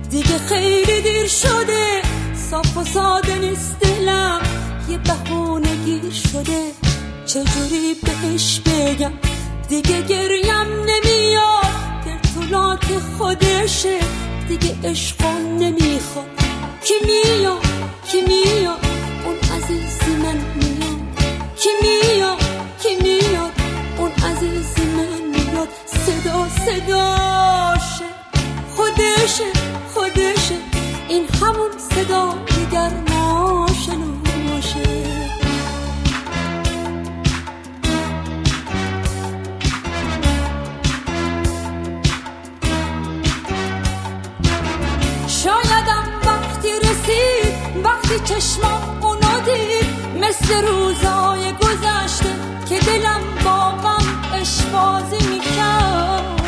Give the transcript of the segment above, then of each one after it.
دیگه خیلی دیر شده، صاف و ساده نیست دلم، یه بهونه گیر شده، چجوری بهش بگم دیگه گریم نمیاد، در طولات خودشه دیگه عشقم نمیخواد. کی میاد کی میاد اون عزیز من میاد، کی میاد کی میاد اون عزیز من میاد، صدا صداشه خودشه خودشه، این همون صدای گرماشه نوشه. شایدم وقتی رسید، وقتی چشمام اونو دید، مثل روزای گذشته که دلم با غم عشق‌بازی میکرد،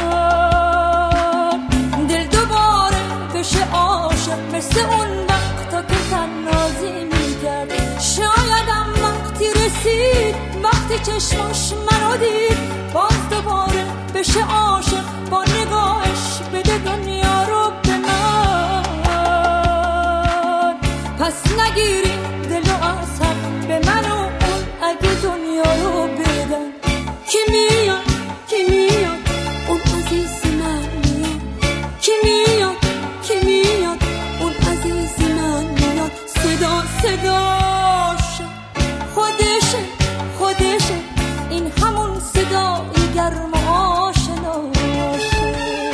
دل دوباره بشه عاشق مثل اون وقتا که تنازی میکرد. شایدم وقتی رسید، وقتی چشماش منو دید، باز دوباره بشه عاشق، با نگاهش بده دنیا رو به من. پس نگیریم دل و عصب به من و اون اگه دنیا رو بدن. کی میاد کی میاد اون عزیز من میاد، کی میاد کی میاد اون عزیز من میاد، صدا صداشه خودشه خودشه، این همون صدای گرم و آشناشه.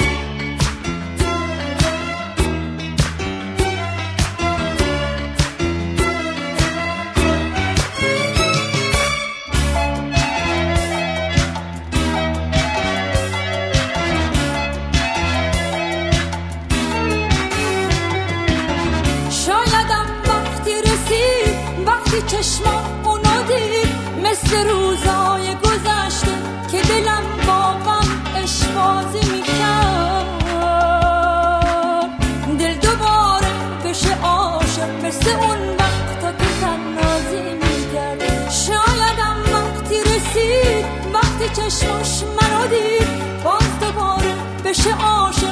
شایدم وقتی رسید، وقتی چشمام اونو دید، مثل روزای گذشته که دلم با غم عشق‌بازی میکرد، دل دوباره بشه عاشق مثل اون وقتا که تنازی میکرد. شایدم وقتی رسید، وقتی چشماش منو دید، باز دوباره بشه عاشق،